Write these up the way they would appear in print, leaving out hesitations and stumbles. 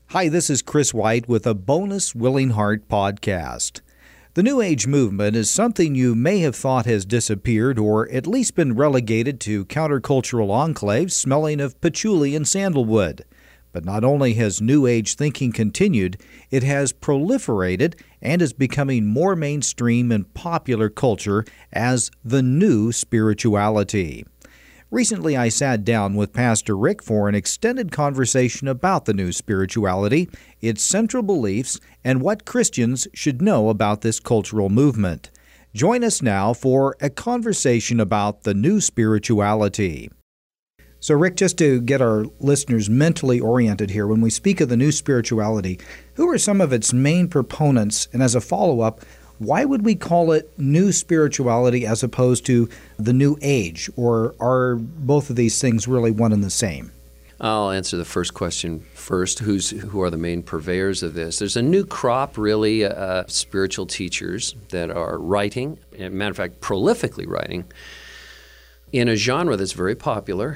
Hi, this is Chris White with a bonus Willing Heart podcast. The New Age movement is something you may have thought has disappeared or at least been relegated to countercultural enclaves smelling of patchouli and sandalwood. But not only has New Age thinking continued, it has proliferated and is becoming more mainstream in popular culture as the new spirituality. Recently, I sat down with Pastor Rick for an extended conversation about the new spirituality, its central beliefs, and what Christians should know about this cultural movement. Join us now for a conversation about the new spirituality. So, Rick, just to get our listeners mentally oriented here, when we speak of the new spirituality, who are some of its main proponents? And as a follow-up, why would we call it new spirituality as opposed to the New Age? Or are both of these things really one and the same? I'll answer the first question first. Who are the main purveyors of this? There's a new crop, really, spiritual teachers that are writing, as a matter of fact, prolifically writing, in a genre that's very popular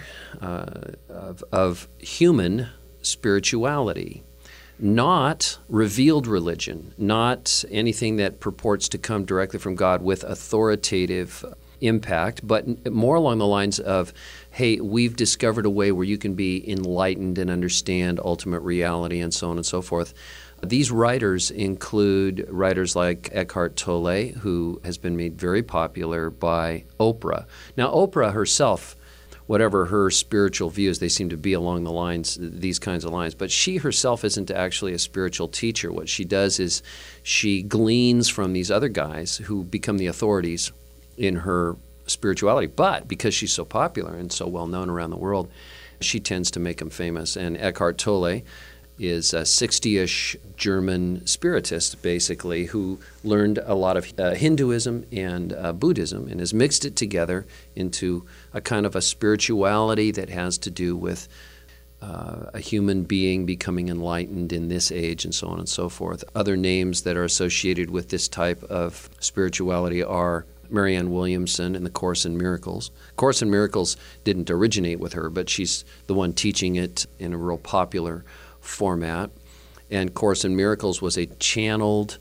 of human spirituality. Not revealed religion, not anything that purports to come directly from God with authoritative impact, but more along the lines of, hey, we've discovered a way where you can be enlightened and understand ultimate reality and so on and so forth. These writers include writers like Eckhart Tolle, who has been made very popular by Oprah. Now, Oprah herself, whatever her spiritual views, they seem to be along the lines, these kinds of lines. But she herself isn't actually a spiritual teacher. What she does is she gleans from these other guys who become the authorities in her spirituality. But because she's so popular and so well known around the world, she tends to make them famous. And Eckhart Tolle is a 60-ish German spiritist, basically, who learned a lot of Hinduism and Buddhism and has mixed it together into a kind of a spirituality that has to do with a human being becoming enlightened in this age and so on and so forth. Other names that are associated with this type of spirituality are Marianne Williamson and the Course in Miracles. Course in Miracles didn't originate with her, but she's the one teaching it in a real popular format. And Course in Miracles was a channeled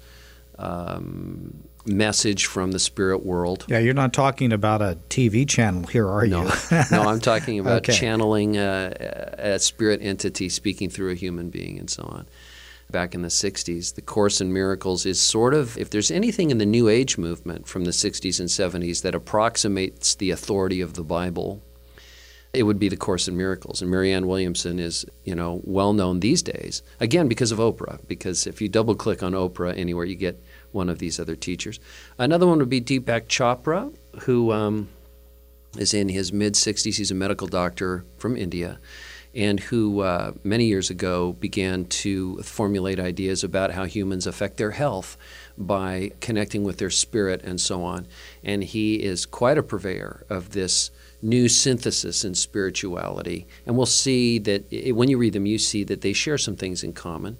message from the spirit world. Yeah, you're not talking about a TV channel here, are you? No, I'm talking about Okay. channeling a spirit entity speaking through a human being and so on. Back in the 60s, the Course in Miracles is sort of, if there's anything in the New Age movement from the 60s and 70s that approximates the authority of the Bible, it would be the Course in Miracles. And Marianne Williamson is, well known these days, again, because of Oprah, because if you double-click on Oprah anywhere, you get one of these other teachers. Another one would be Deepak Chopra, who is in his mid-60s. He's a medical doctor from India, and who many years ago began to formulate ideas about how humans affect their health by connecting with their spirit and so on. And he is quite a purveyor of this new synthesis in spirituality. And we'll see that when you read them, you see that they share some things in common.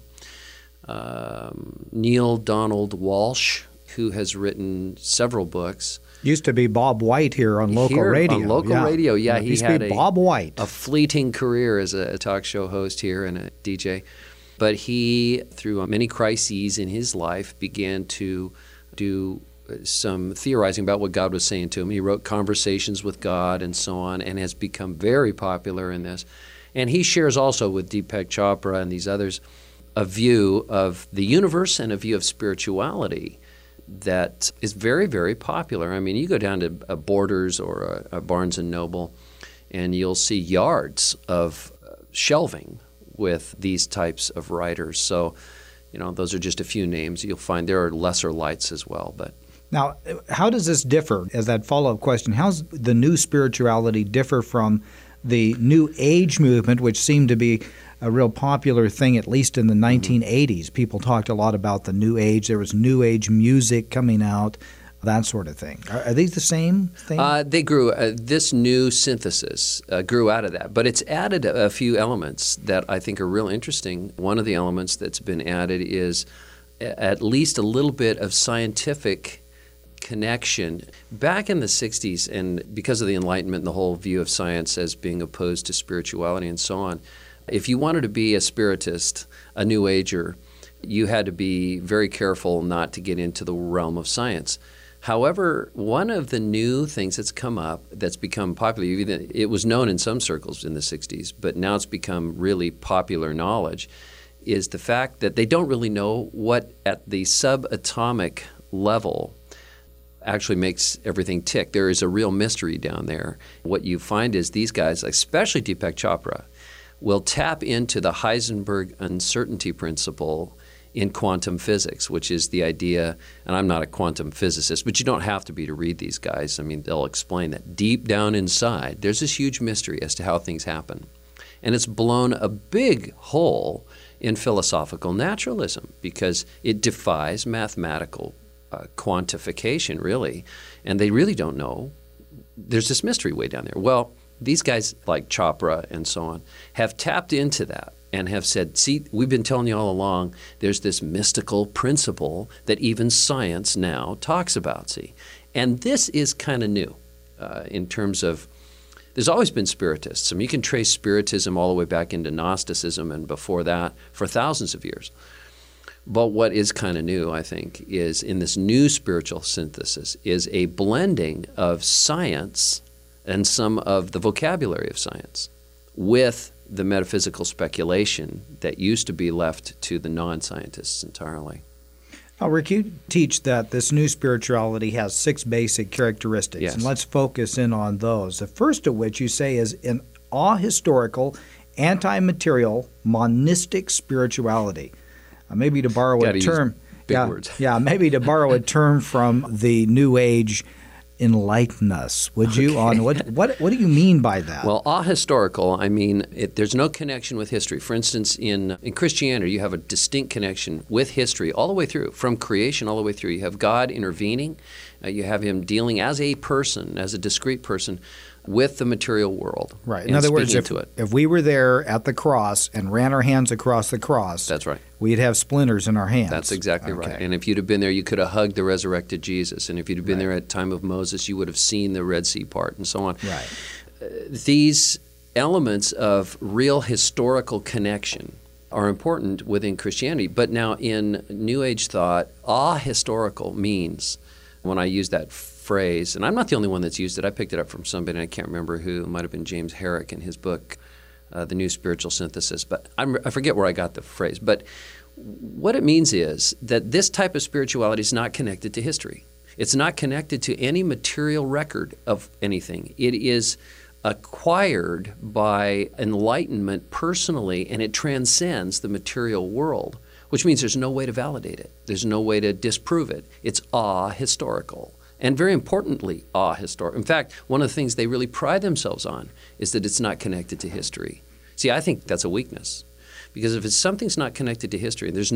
Neil Donald Walsh, who has written several books. Used to be Bob White here on local radio. On local radio, yeah. He had Bob White. A fleeting career as a talk show host here and a DJ. But he, through many crises in his life, began to do some theorizing about what God was saying to him. He wrote Conversations with God and so on, and has become very popular in this. And he shares also with Deepak Chopra and these others a view of the universe and a view of spirituality that is very, very popular. I mean, you go down to a Borders or a Barnes & Noble, and you'll see yards of shelving with these types of writers. So, those are just a few names. You'll find there are lesser lights as well. But now, how does this differ, as that follow-up question, how's the new spirituality differ from the New Age movement, which seemed to be a real popular thing, at least in the 1980s? People talked a lot about the New Age. There was New Age music coming out, that sort of thing. Are these the same thing? They grew. This new synthesis grew out of that, but it's added a few elements that I think are real interesting. One of the elements that's been added is at least a little bit of scientific connection. Back in the 60s, and because of the Enlightenment and the whole view of science as being opposed to spirituality and so on, If you wanted to be a spiritist, a New Ager, you had to be very careful not to get into the realm of science. However, one of the new things that's come up, that's become popular, it was known in some circles in the 60s, but now it's become really popular knowledge, is the fact that they don't really know what at the subatomic level actually makes everything tick. There is a real mystery down there. What you find is these guys, especially Deepak Chopra, will tap into the Heisenberg uncertainty principle in quantum physics, which is the idea, and I'm not a quantum physicist, but you don't have to be to read these guys. I mean, they'll explain that deep down inside, there's this huge mystery as to how things happen. And it's blown a big hole in philosophical naturalism because it defies mathematical quantification, really. And they really don't know. There's this mystery way down there. Well, these guys like Chopra and so on have tapped into that and have said, see, we've been telling you all along, there's this mystical principle that even science now talks about, see. And this is kind of new in terms of, there's always been spiritists. I mean, you can trace spiritism all the way back into Gnosticism and before that for thousands of years. But what is kind of new, I think, is in this new spiritual synthesis is a blending of science and some of the vocabulary of science with the metaphysical speculation that used to be left to the non-scientists entirely. Now, Rick, you teach that this new spirituality has 6 basic characteristics, yes. And let's focus in on those. The first of which you say is an ahistorical, anti-material, monistic spirituality. Maybe to borrow a term, words. Yeah, maybe to borrow a term from the New Age, enlighten us, would you? On what do you mean by that? Well, ahistorical, I mean, there's no connection with history. For instance, in Christianity, you have a distinct connection with history all the way through, from creation all the way through. You have God intervening. You have him dealing as a person, as a discrete person, with the material world. Right. In other words, if we were there at the cross and ran our hands across the cross, that's right, we'd have splinters in our hands. That's exactly right. And if you'd have been there, you could have hugged the resurrected Jesus. And if you'd have been there at the time of Moses, you would have seen the Red Sea part and so on. Right. These elements of real historical connection are important within Christianity. But now in New Age thought, ahistorical means, when I use that phrase, and I'm not the only one that's used it. I picked it up from somebody, and I can't remember who. It might have been James Herrick in his book, The New Spiritual Synthesis. But I forget where I got the phrase. But what it means is that this type of spirituality is not connected to history. It's not connected to any material record of anything. It is acquired by enlightenment personally, and it transcends the material world, which means there's no way to validate it. There's no way to disprove it. It's ahistorical. And very importantly, ahistorical. In fact, one of the things they really pride themselves on is that it's not connected to history. See, I think that's a weakness. Because if something's not connected to history, there's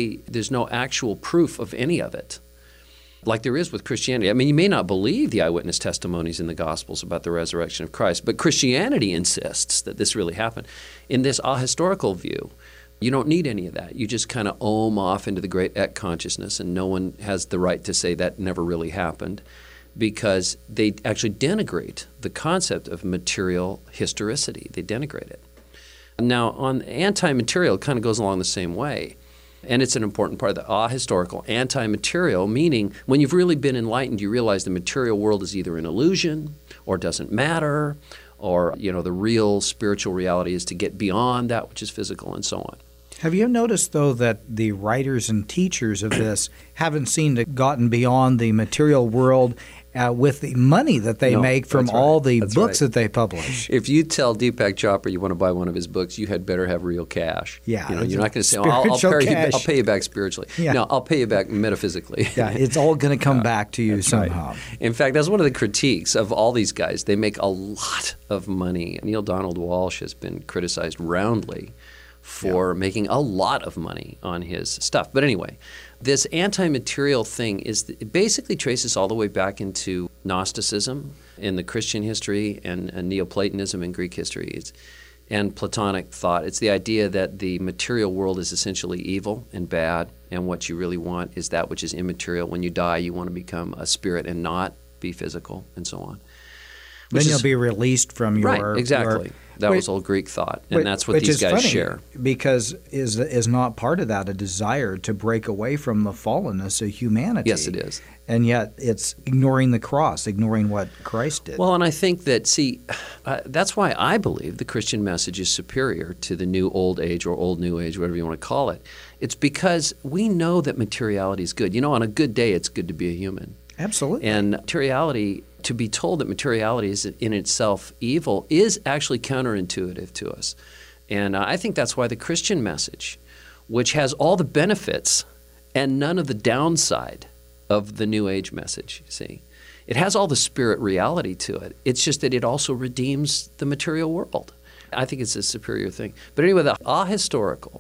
no actual proof of any of it, like there is with Christianity. I mean, you may not believe the eyewitness testimonies in the Gospels about the resurrection of Christ, but Christianity insists that this really happened. In this ahistorical view, you don't need any of that. You just kind of ohm off into the great ek consciousness, and no one has the right to say that never really happened, because they actually denigrate the concept of material historicity. They denigrate it. Now, on anti-material, it kind of goes along the same way. And it's an important part of the ahistorical, anti-material, meaning when you've really been enlightened, you realize the material world is either an illusion or doesn't matter, or the real spiritual reality is to get beyond that which is physical and so on. Have you noticed, though, that the writers and teachers of this haven't seemed to have gotten beyond the material world with the money that they make from all the books that they publish? If you tell Deepak Chopra you want to buy one of his books, you had better have real cash. Yeah, you're not going to say, I'll pay you back spiritually. Yeah. No, I'll pay you back metaphysically. Yeah, it's all going to come back to you somehow. Right. In fact, that's one of the critiques of all these guys. They make a lot of money. Neil Donald Walsh has been criticized roundly for making a lot of money on his stuff. But anyway, this anti-material thing it basically traces all the way back into Gnosticism in the Christian history and Neoplatonism in Greek history and Platonic thought. It's the idea that the material world is essentially evil and bad, and what you really want is that which is immaterial. When you die, you want to become a spirit and not be physical, and so on. Then you'll be released from your That was old Greek thought, and that's what which these is guys funny, share. Because is not part of that a desire to break away from the fallenness of humanity? Yes, it is. And yet it's ignoring the cross, ignoring what Christ did. Well, and I think that, that's why I believe the Christian message is superior to the new old age or old new age, whatever you want to call it. It's because we know that materiality is good. On a good day, it's good to be a human. Absolutely. And materiality, to be told that materiality is in itself evil, is actually counterintuitive to us. And I think that's why the Christian message, which has all the benefits and none of the downside of the New Age message, it has all the spirit reality to it. It's just that it also redeems the material world. I think it's a superior thing. But anyway, the ahistorical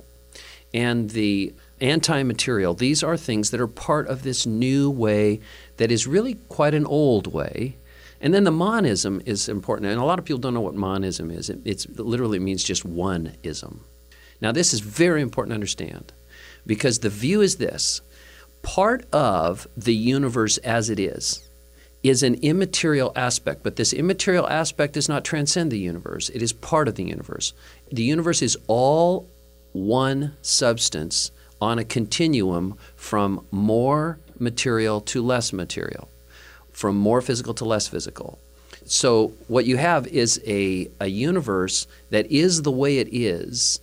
and the anti-material, these are things that are part of this new way that is really quite an old way. And then the monism is important. And a lot of people don't know what monism is. It literally means just one-ism. Now, this is very important to understand because the view is this. Part of the universe as it is an immaterial aspect, but this immaterial aspect does not transcend the universe. It is part of the universe. The universe is all one substance on a continuum from more material to less material, from more physical to less physical. So what you have is a universe that is the way it is,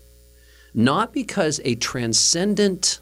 not because a transcendent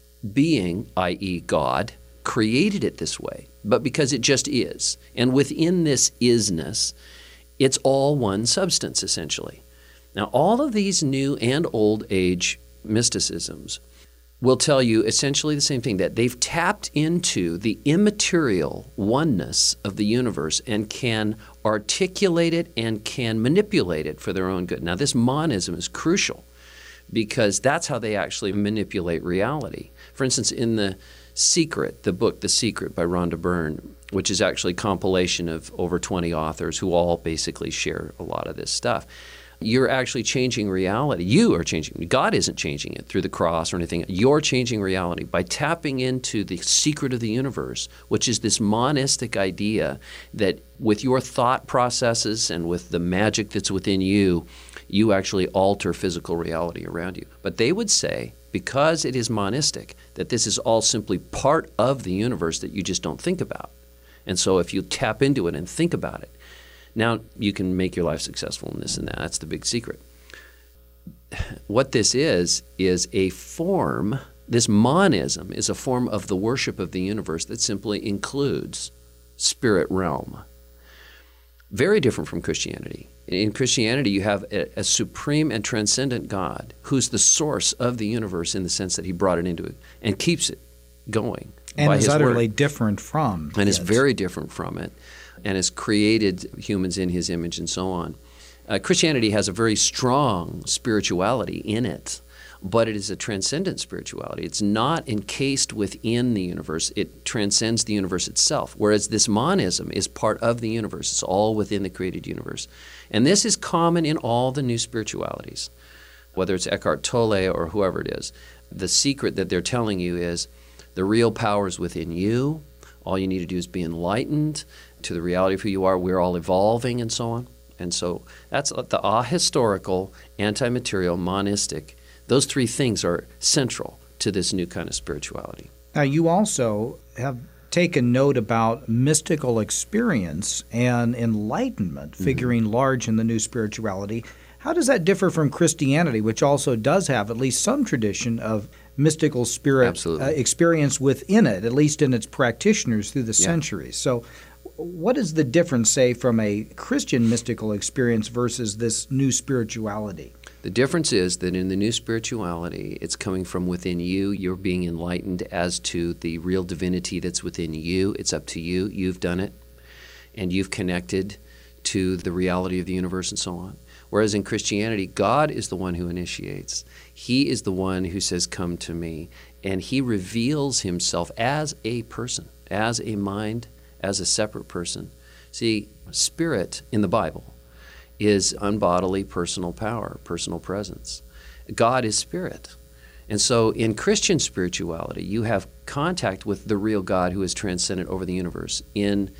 being, i.e. God, created it this way, but because it just is. And within this isness, it's all one substance, essentially. Now, all of these new and old age mysticisms will tell you essentially the same thing, that they've tapped into the immaterial oneness of the universe and can articulate it and can manipulate it for their own good. Now, this monism is crucial because that's how they actually manipulate reality. For instance, in The Secret, the book The Secret by Rhonda Byrne, which is actually a compilation of over 20 authors who all basically share a lot of this stuff, you're actually changing reality. You are changing. God isn't changing it through the cross or anything. You're changing reality by tapping into the secret of the universe, which is this monistic idea that with your thought processes and with the magic that's within you, you actually alter physical reality around you. But they would say, because it is monistic, that this is all simply part of the universe that you just don't think about. And so if you tap into it and think about it, now you can make your life successful in this and that. That's the big secret. What this is a form, this monism is a form of the worship of the universe that simply includes spirit realm. Very different from Christianity. In Christianity, you have a supreme and transcendent God who's the source of the universe in the sense that he brought it into it and keeps it going. And is utterly word. Different from And it. is very different from it and has created humans in his image and so on. Christianity has a very strong spirituality in it, but it is a transcendent spirituality. It's not encased within the universe. It transcends the universe itself, whereas this monism is part of the universe. It's all within the created universe. And this is common in all the new spiritualities, whether it's Eckhart Tolle or whoever it is. The secret that they're telling you is the real power is within you. All you need to do is be enlightened to the reality of who you are. We're all evolving and so on. And so that's the ahistorical, anti-material, monistic. Those three things are central to this new kind of spirituality. Now, you also have taken note about mystical experience and enlightenment figuring large in the new spirituality. How does that differ from Christianity, which also does have at least some tradition of mystical spirit experience within it, at least in its practitioners through the centuries? So what is the difference, say, from a Christian mystical experience versus this new spirituality? The difference is that in the new spirituality, it's coming from within you. You're being enlightened as to the real divinity that's within you. It's up to you. You've done it. And you've connected to the reality of the universe and so on. Whereas in Christianity, God is the one who initiates. He is the one who says, "Come to me." And he reveals himself as a person, as a mind, as a separate person. See, spirit in the Bible is unbodily personal power, personal presence. God is spirit. And so in Christian spirituality, you have contact with the real God who is transcendent over the universe. In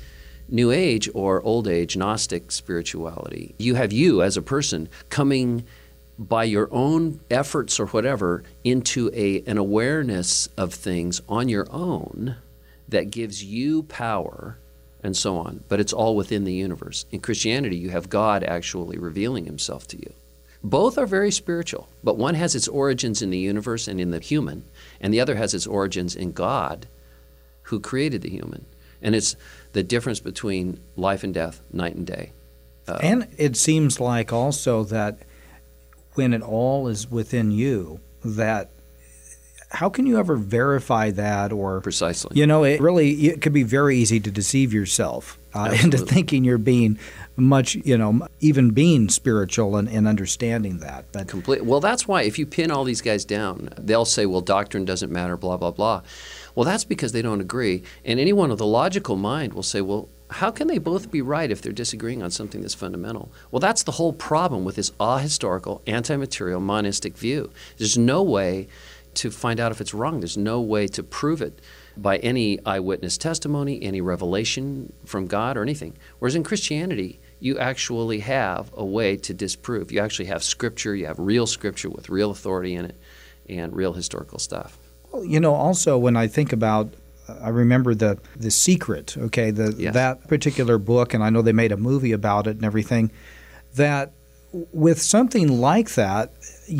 New Age or Old Age Gnostic spirituality, you have you as a person coming by your own efforts or whatever into an awareness of things on your own that gives you power and so on. But it's all within the universe. In Christianity, you have God actually revealing himself to you. Both are very spiritual, but one has its origins in the universe and in the human, and the other has its origins in God who created the human. And it's the difference between life and death, night and day. And it seems like also that when it all is within you, that how can you ever verify that? Or precisely, it could be very easy to deceive yourself into thinking you're being much, even being spiritual and understanding that. But complete. Well, that's why if you pin all these guys down, they'll say, well, doctrine doesn't matter, blah, blah, blah. Well, that's because they don't agree. And anyone with a logical mind will say, well, how can they both be right if they're disagreeing on something that's fundamental? Well, that's the whole problem with this ahistorical, anti-material, monistic view. There's no way to find out if it's wrong. There's no way to prove it by any eyewitness testimony, any revelation from God or anything. Whereas in Christianity, you actually have a way to disprove. You actually have Scripture. You have real Scripture with real authority in it and real historical stuff. Well, also when I think about I remember the Secret, okay, yes. That particular book, and I know they made a movie about it and everything, that with something like that,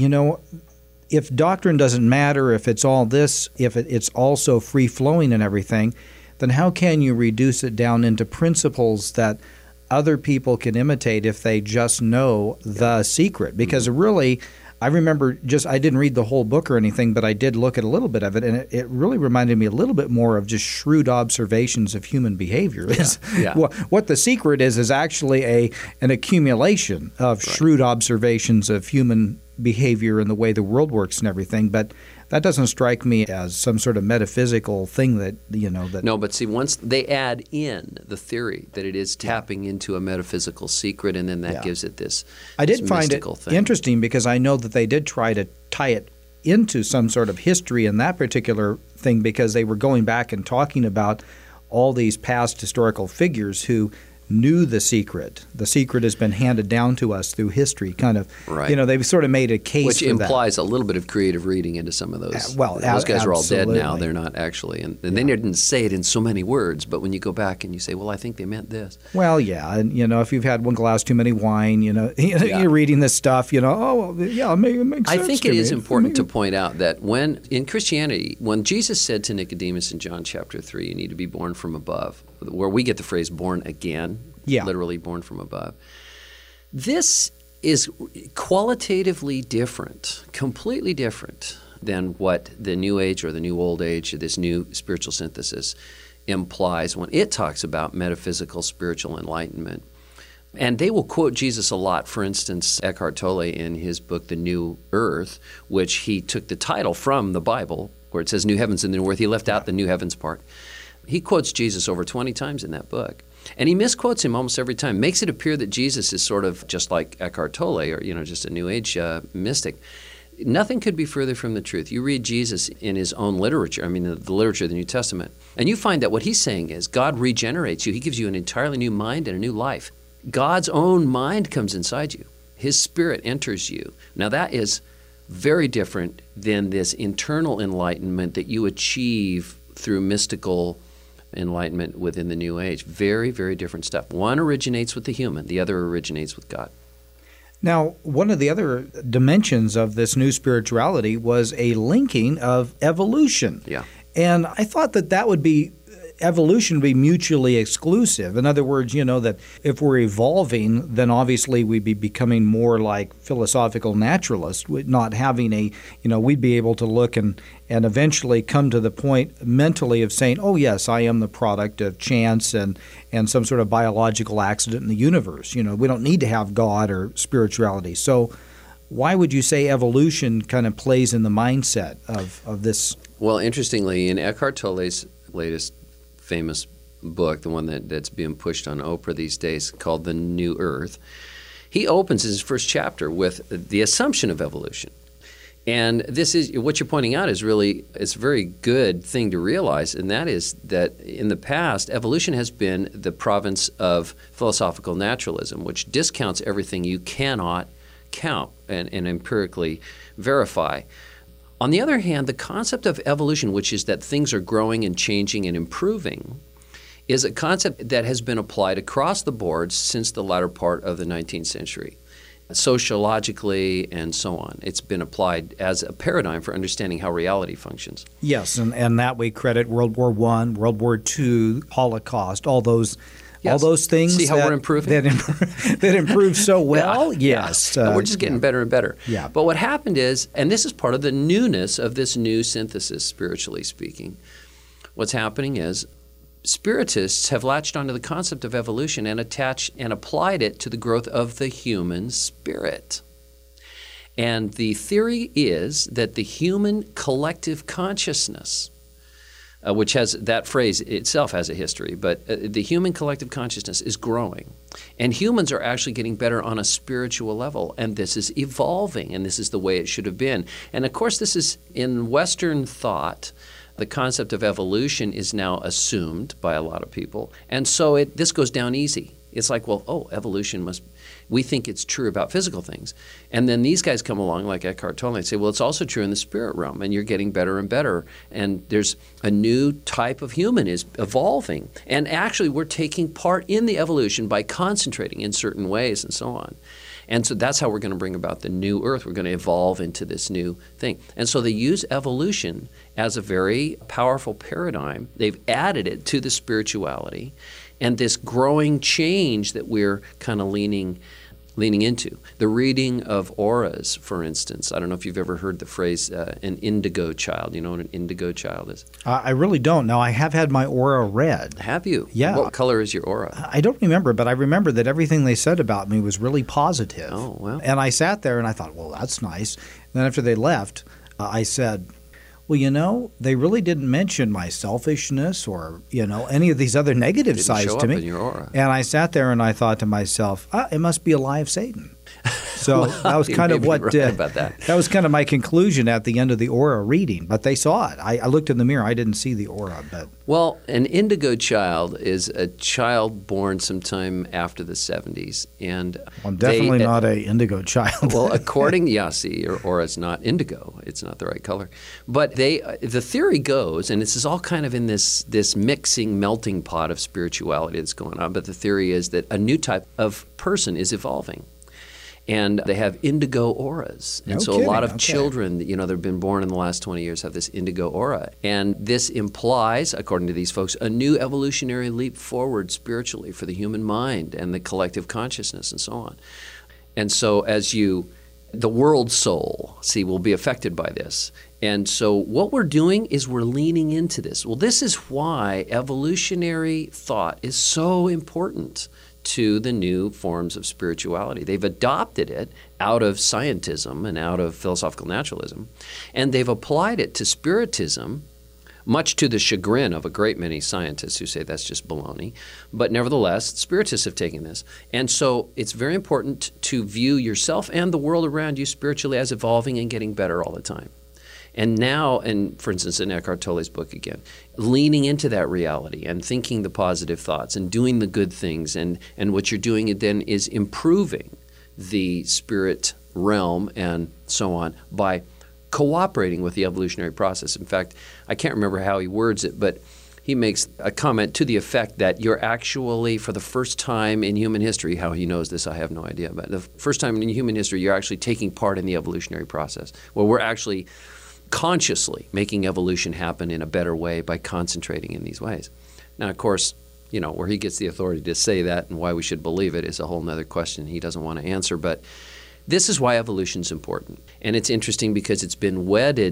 if doctrine doesn't matter, if it's all this, if it's also free-flowing and everything, then how can you reduce it down into principles that other people can imitate if they just know the secret? Because really, I remember I didn't read the whole book or anything, but I did look at a little bit of it, and it really reminded me a little bit more of just shrewd observations of human behavior. Yeah. What the secret is actually an accumulation of shrewd observations of human behavior and the way the world works and everything, but that doesn't strike me as some sort of metaphysical thing that. No, but see, once they add in the theory that it is tapping into a metaphysical secret, and then that gives it this I did find it thing. Interesting because I know that they did try to tie it into some sort of history in that particular thing, because they were going back and talking about all these past historical figures who knew the secret. The secret has been handed down to us through history, kind of. Right. They've sort of made a case which for implies that. a little bit of creative reading into some of those. Those guys are all dead absolutely. now. They're not actually. And they didn't say it in so many words, but when you go back and you say, well, I think they meant this. Well, yeah. And, if you've had one glass too many wine, you're reading this stuff, it makes sense. I think it is important to point out that in Christianity, when Jesus said to Nicodemus in John chapter 3, you need to be born from above, where we get the phrase born again, literally born from above. This is qualitatively different, completely different than what the New Age or the New Old Age, or this new spiritual synthesis implies when it talks about metaphysical spiritual enlightenment. And they will quote Jesus a lot. For instance, Eckhart Tolle in his book, The New Earth, which he took the title from the Bible, where it says New Heavens and New Earth. He left out the New Heavens part. He quotes Jesus over 20 times in that book. And he misquotes him almost every time, makes it appear that Jesus is sort of just like Eckhart Tolle or, just a New Age mystic. Nothing could be further from the truth. You read Jesus in his own literature, the literature of the New Testament, and you find that what he's saying is God regenerates you. He gives you an entirely new mind and a new life. God's own mind comes inside you. His Spirit enters you. Now that is very different than this internal enlightenment that you achieve through mystical enlightenment within the New Age. Very, very different stuff. One originates with the human, the other originates with God. Now, one of the other dimensions of this new spirituality was a linking of evolution. Yeah. And I thought that would be evolution would be mutually exclusive. In other words, that if we're evolving, then obviously we'd be becoming more like philosophical naturalists, not having we'd be able to look and eventually come to the point mentally of saying, oh, yes, I am the product of chance and some sort of biological accident in the universe. We don't need to have God or spirituality. So why would you say evolution kind of plays in the mindset of this? Well, interestingly, in Eckhart Tolle's latest famous book, the one that's being pushed on Oprah these days, called The New Earth, he opens his first chapter with the assumption of evolution. And this is what you're pointing out is really it's a very good thing to realize, and that is that in the past, evolution has been the province of philosophical naturalism, which discounts everything you cannot count and empirically verify. On the other hand, the concept of evolution, which is that things are growing and changing and improving, is a concept that has been applied across the board since the latter part of the 19th century. Sociologically and so on. It's been applied as a paradigm for understanding how reality functions. Yes, and that we credit World War I, World War II, Holocaust, all those things. See how we're improving? That improved so well? Yeah, yes. Yeah. We're just getting better and better. Yeah. But what happened is, and this is part of the newness of this new synthesis, spiritually speaking, what's happening is Spiritists have latched onto the concept of evolution and attached and applied it to the growth of the human spirit. And the theory is that the human collective consciousness, which has that phrase itself has a history, but the human collective consciousness is growing. And humans are actually getting better on a spiritual level, and this is evolving, and this is the way it should have been. And of course, this is in Western thought. The concept of evolution is now assumed by a lot of people. And so this goes down easy. It's like, well, evolution we think it's true about physical things. And then these guys come along like Eckhart Tolle and say, well, it's also true in the spirit realm, and you're getting better and better. And there's a new type of human is evolving. And actually, we're taking part in the evolution by concentrating in certain ways and so on. And so that's how we're going to bring about the new earth. We're going to evolve into this new thing. And so they use evolution as a very powerful paradigm. They've added it to the spirituality and this growing change that we're kind of leaning into. The reading of auras, for instance. I don't know if you've ever heard the phrase an indigo child. You know what an indigo child is? I really don't. Now, I have had my aura read. Have you? Yeah. What color is your aura? I don't remember, but I remember that everything they said about me was really positive. Oh, well. And I sat there and I thought, well, that's nice. And then after they left, I said, well, they really didn't mention my selfishness or, any of these other negative sides to me. In your aura. And I sat there and I thought to myself, it must be a lie of Satan. So that was kind of what about that was kind of my conclusion at the end of the aura reading. But they saw it. I looked in the mirror. I didn't see the aura. But an indigo child is a child born sometime after the 70s, and I'm definitely not an indigo child. Well, your aura is not indigo. It's not the right color. But the theory goes, and this is all kind of in this mixing, melting pot of spirituality that's going on. But the theory is that a new type of person is evolving. And they have indigo auras. And so a lot of children, that have been born in the last 20 years have this indigo aura. And this implies, according to these folks, a new evolutionary leap forward spiritually for the human mind and the collective consciousness and so on. And so the world soul, will be affected by this. And so what we're doing is we're leaning into this. Well, this is why evolutionary thought is so important to the new forms of spirituality. They've adopted it out of scientism and out of philosophical naturalism, and they've applied it to spiritism, much to the chagrin of a great many scientists who say that's just baloney. But nevertheless, spiritists have taken this. And so it's very important to view yourself and the world around you spiritually as evolving and getting better all the time. And now, for instance, in Eckhart Tolle's book again, leaning into that reality and thinking the positive thoughts and doing the good things, and what you're doing then is improving the spirit realm and so on by cooperating with the evolutionary process. In fact, I can't remember how he words it, but he makes a comment to the effect that you're actually, for the first time in human history, how he knows this I have no idea, but the first time in human history, you're actually taking part in the evolutionary process, where we're actually consciously making evolution happen in a better way by concentrating in these ways. Now, of course, where he gets the authority to say that and why we should believe it is a whole other question he doesn't want to answer. But this is why evolution is important. And it's interesting because it's been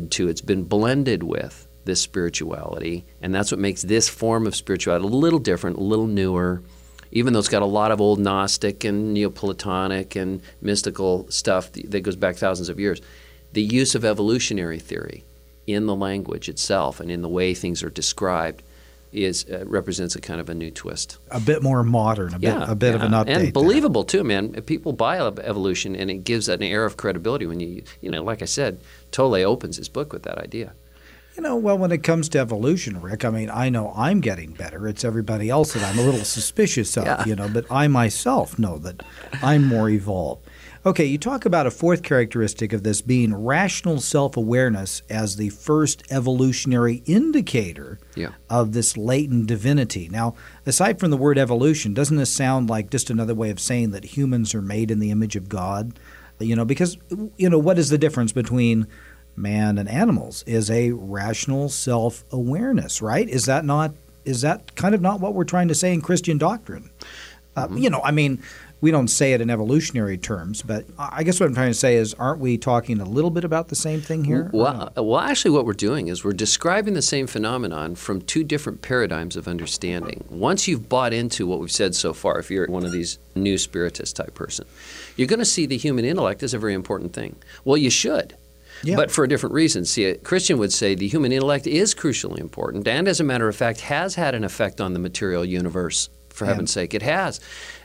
blended with this spirituality. And that's what makes this form of spirituality a little different, a little newer, even though it's got a lot of old Gnostic and Neoplatonic and mystical stuff that goes back thousands of years. The use of evolutionary theory in the language itself and in the way things are described represents a kind of a new twist. A bit more modern, a bit of an update. And believable too, man. People buy evolution, and it gives an air of credibility when like I said, Tolle opens his book with that idea. Well, when it comes to evolution, Rick, I know I'm getting better. It's everybody else that I'm a little suspicious of, but I myself know that I'm more evolved. Okay, you talk about a fourth characteristic of this being rational self-awareness as the first evolutionary indicator of this latent divinity. Now, aside from the word evolution, doesn't this sound like just another way of saying that humans are made in the image of God? Because, what is the difference between man and animals? Is a rational self-awareness, right? Is that kind of not what we're trying to say in Christian doctrine? We don't say it in evolutionary terms, but I guess what I'm trying to say is, aren't we talking a little bit about the same thing here? Well, actually what we're doing is we're describing the same phenomenon from two different paradigms of understanding. Once you've bought into what we've said so far, if you're one of these new spiritist type person, you're going to see the human intellect as a very important thing. Well, you should. Yeah. But for a different reason. See, a Christian would say the human intellect is crucially important and, as a matter of fact, has had an effect on the material universe, for heaven's sake. It has.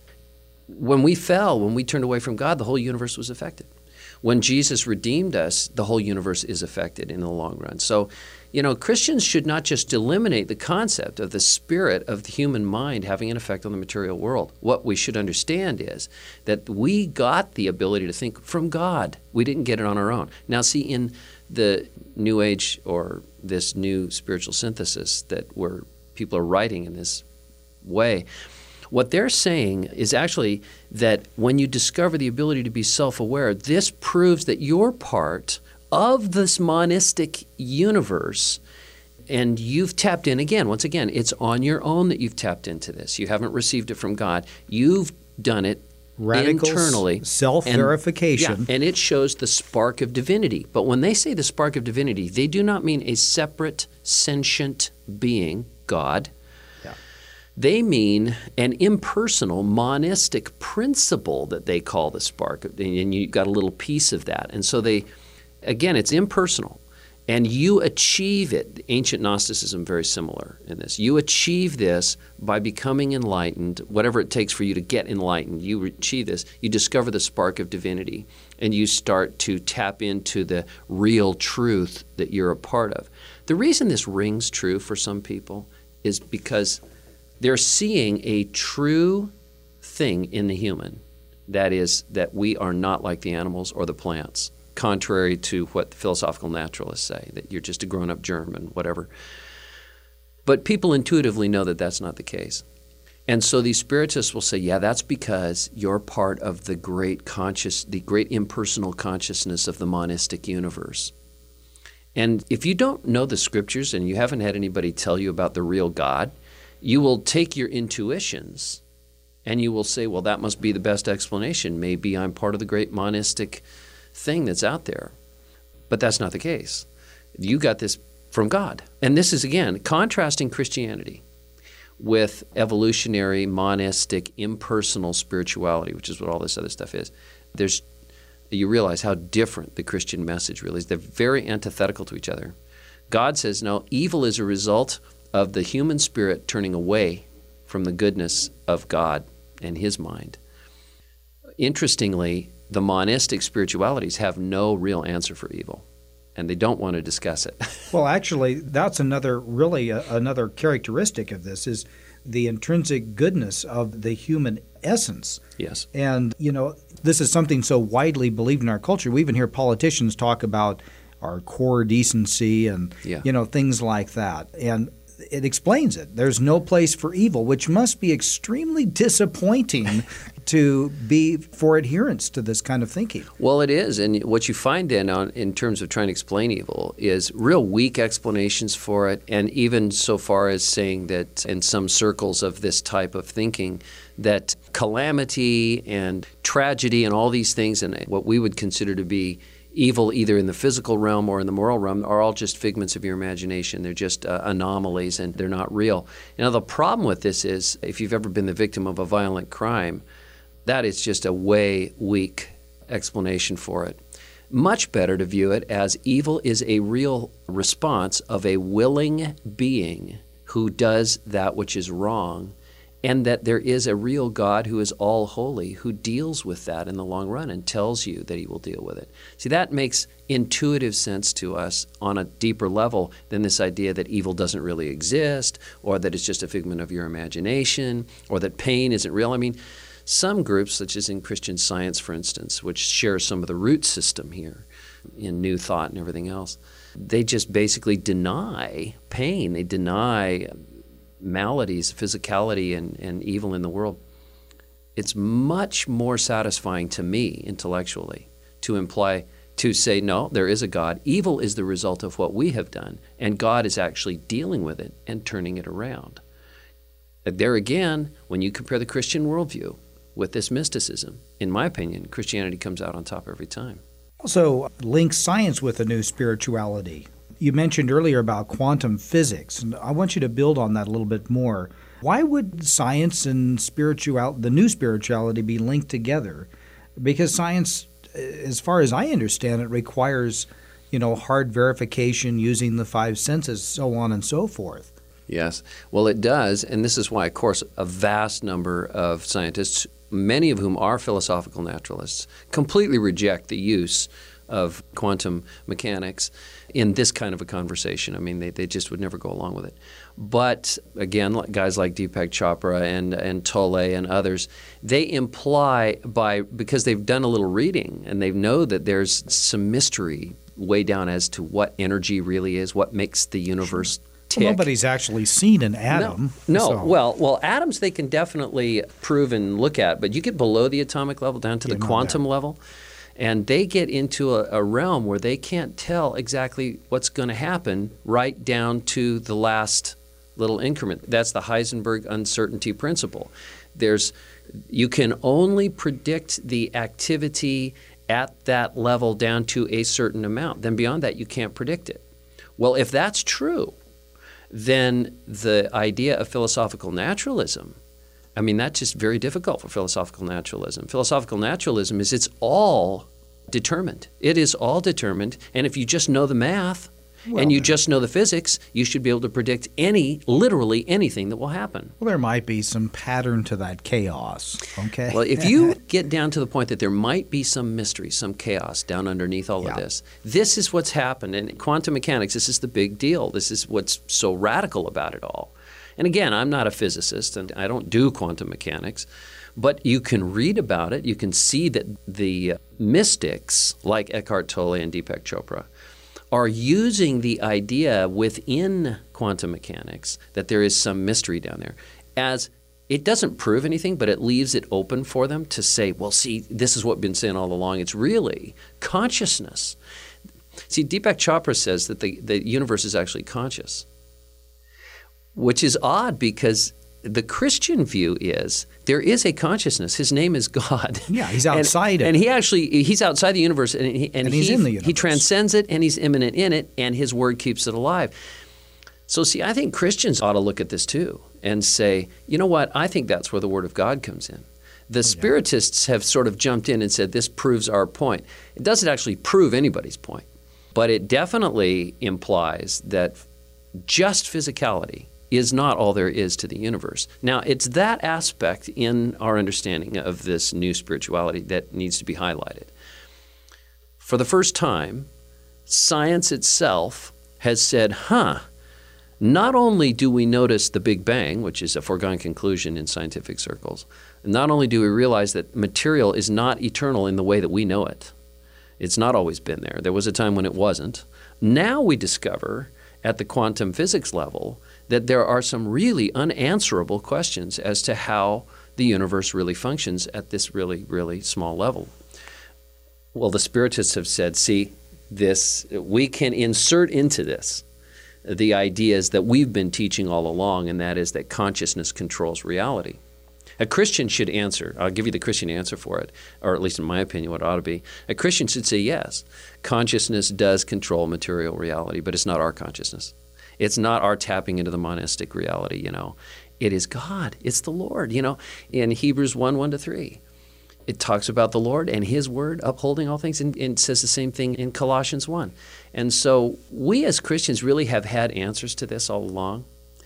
When we fell, when we turned away from God, the whole universe was affected. When Jesus redeemed us, the whole universe is affected in the long run. So, Christians should not just eliminate the concept of the spirit of the human mind having an effect on the material world. What we should understand is that we got the ability to think from God. We didn't get it on our own. Now, see, in the New Age or this new spiritual synthesis where people are writing in this way, what they're saying is actually that when you discover the ability to be self-aware, this proves that you're part of this monistic universe, and you've tapped in again. Once again, it's on your own that you've tapped into this. You haven't received it from God. You've done it radical internally. Self-verification. And it shows the spark of divinity. But when they say the spark of divinity, they do not mean a separate sentient being, God. They mean an impersonal, monistic principle that they call the spark, and you got a little piece of that. And so again, it's impersonal, and you achieve it. Ancient Gnosticism, very similar in this. You achieve this by becoming enlightened, whatever it takes for you to get enlightened. You achieve this. You discover the spark of divinity, and you start to tap into the real truth that you're a part of. The reason this rings true for some people is because they're seeing a true thing in the human, that is, that we are not like the animals or the plants, contrary to what the philosophical naturalists say, that you're just a grown-up germ and whatever. But people intuitively know that that's not the case. And so these spiritists will say, yeah, that's because you're part of the great impersonal consciousness of the monistic universe. And if you don't know the scriptures and you haven't had anybody tell you about the real God, you will take your intuitions and you will say, well, that must be the best explanation. Maybe I'm part of the great monistic thing that's out there. But that's not the case. You got this from God. And this is, again, contrasting Christianity with evolutionary, monistic, impersonal spirituality, which is what all this other stuff is. You realize how different the Christian message really is. They're very antithetical to each other. God says, no, evil is a result of the human spirit turning away from the goodness of God and His mind. Interestingly, the monistic spiritualities have no real answer for evil, and they don't want to discuss it. Well, actually, that's another characteristic of this is the intrinsic goodness of the human essence. Yes. And, this is something so widely believed in our culture. We even hear politicians talk about our core decency and, things like that. And it explains it. There's no place for evil, which must be extremely disappointing for adherents to this kind of thinking. Well, it is. And what you find then in terms of trying to explain evil is real weak explanations for it, and even so far as saying that in some circles of this type of thinking that calamity and tragedy and all these things and what we would consider to be evil either in the physical realm or in the moral realm are all just figments of your imagination. They're just anomalies and they're not real. Now, the problem with this is if you've ever been the victim of a violent crime, that is just a way weak explanation for it. Much better to view it as evil is a real response of a willing being who does that which is wrong, and that there is a real God who is all holy, who deals with that in the long run and tells you that he will deal with it. See, that makes intuitive sense to us on a deeper level than this idea that evil doesn't really exist, or that it's just a figment of your imagination, or that pain isn't real. I mean, some groups, such as in Christian Science, for instance, which share some of the root system here in New Thought and everything else, they just basically deny pain. They deny maladies, physicality, and evil in the world. It's much more satisfying to me intellectually to say, no, there is a God. Evil is the result of what we have done, and God is actually dealing with it and turning it around. There again, when you compare the Christian worldview with this mysticism, in my opinion, Christianity comes out on top every time. Also, link science with a new spirituality. You mentioned earlier about quantum physics, and I want you to build on that a little bit more. Why would science and the new spirituality be linked together? Because science, as far as I understand it, requires, hard verification using the five senses, so on and so forth. Yes. Well, it does, and this is why, of course, a vast number of scientists, many of whom are philosophical naturalists, completely reject the use of quantum mechanics in this kind of a conversation. I mean, they just would never go along with it. But again, guys like Deepak Chopra and Tolle and others, they imply because they've done a little reading and they know that there's some mystery way down as to what energy really is, what makes the universe tick. Well, nobody's actually seen an atom. No. So. Well, atoms they can definitely prove and look at, but you get below the atomic level down to the quantum level, and they get into a realm where they can't tell exactly what's going to happen right down to the last little increment. That's the Heisenberg uncertainty principle. You can only predict the activity at that level down to a certain amount. Then beyond that, you can't predict it. Well, if that's true, then the idea of philosophical naturalism, that's just very difficult for philosophical naturalism. Philosophical naturalism is it's all determined. It is all determined, and if you just know the math and you just know the physics, you should be able to predict literally anything that will happen. Well, there might be some pattern to that chaos, okay? Well, if you get down to the point that there might be some mystery, some chaos down underneath all of this is what's happened. In quantum mechanics, this is the big deal. This is what's so radical about it all. And again, I'm not a physicist, and I don't do quantum mechanics, but you can read about it. You can see that the mystics, like Eckhart Tolle and Deepak Chopra, are using the idea within quantum mechanics that there is some mystery down there. As it doesn't prove anything, but it leaves it open for them to say, well, see, this is what we've been saying all along. It's really consciousness. See, Deepak Chopra says that the universe is actually conscious, which is odd because the Christian view is there is a consciousness. His name is God. Yeah, he's outside it. And he's outside the universe, and he's in the universe. He transcends it, and he's immanent in it, and his word keeps it alive. So see, I think Christians ought to look at this too and say, you know what, I think that's where the word of God comes in. The Spiritists have sort of jumped in and said this proves our point. It doesn't actually prove anybody's point, but it definitely implies that just physicality is not all there is to the universe. Now, it's that aspect in our understanding of this new spirituality that needs to be highlighted. For the first time, science itself has said, not only do we notice the Big Bang, which is a foregone conclusion in scientific circles, not only do we realize that material is not eternal in the way that we know it. It's not always been there. There was a time when it wasn't. Now we discover at the quantum physics level that there are some really unanswerable questions as to how the universe really functions at this really, really small level. Well, the Spiritists have said, see, we can insert into this the ideas that we've been teaching all along, and that is that consciousness controls reality. A Christian should answer, I'll give you the Christian answer for it, or at least in my opinion what it ought to be. A Christian should say, yes, consciousness does control material reality, but it's not our consciousness. It's not our tapping into the monistic reality, It is God. It's the Lord, In Hebrews 1:1-3, it talks about the Lord and His Word upholding all things, and it says the same thing in Colossians 1. And so we as Christians really have had answers to this all along.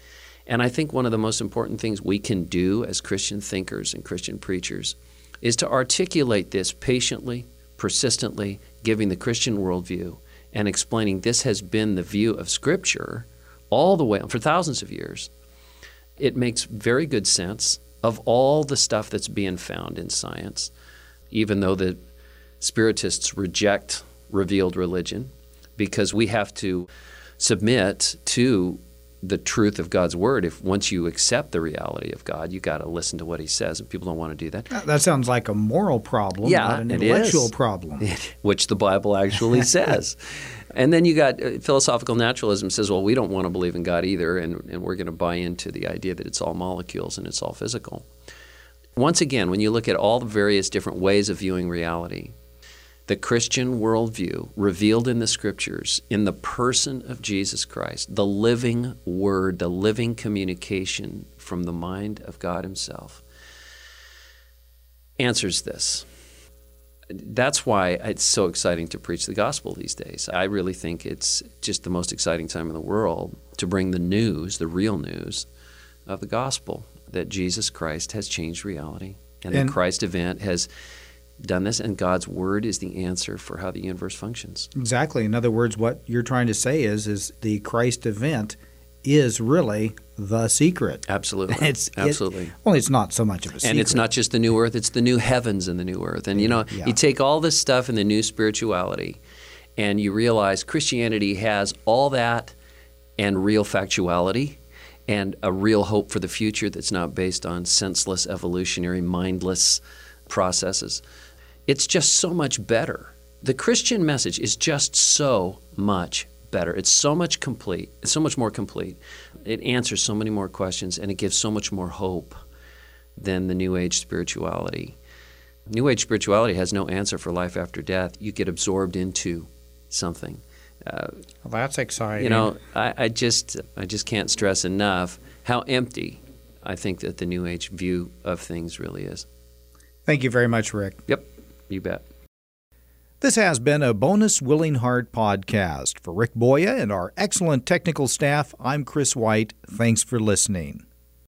And I think one of the most important things we can do as Christian thinkers and Christian preachers is to articulate this patiently, persistently, giving the Christian worldview and explaining this has been the view of Scripture all the way for thousands of years. It makes very good sense of all the stuff that's being found in science, even though the Spiritists reject revealed religion, because we have to submit to the truth of God's Word. If once you accept the reality of God, you got to listen to what He says, and people don't want to do that. That sounds like a moral problem, not an intellectual problem. Which the Bible actually says. And then you got philosophical naturalism says, well, we don't want to believe in God either, and we're going to buy into the idea that it's all molecules and it's all physical. Once again, when you look at all the various different ways of viewing reality, the Christian worldview revealed in the Scriptures, in the person of Jesus Christ, the living Word, the living communication from the mind of God Himself, answers this. That's why it's so exciting to preach the gospel these days. I really think it's just the most exciting time in the world to bring the news, the real news of the gospel, that Jesus Christ has changed reality, and the Christ event has done this, and God's Word is the answer for how the universe functions. Exactly. In other words, what you're trying to say is the Christ event is really the secret. Absolutely. Absolutely. It's not so much of a secret. And it's not just the new earth, it's the new heavens and the new earth. And, you take all this stuff in the new spirituality, and you realize Christianity has all that and real factuality and a real hope for the future that's not based on senseless, evolutionary, mindless processes. It's just so much better. The Christian message is just so much better. It's so much complete. It's so much more complete. It answers so many more questions, and it gives so much more hope than the New Age spirituality. New Age spirituality has no answer for life after death. You get absorbed into something. Well, that's exciting. I just can't stress enough how empty I think that the New Age view of things really is. Thank you very much, Rick. Yep, you bet. This has been a Bonus Willing Heart podcast. For Rick Boya and our excellent technical staff, I'm Chris White. Thanks for listening.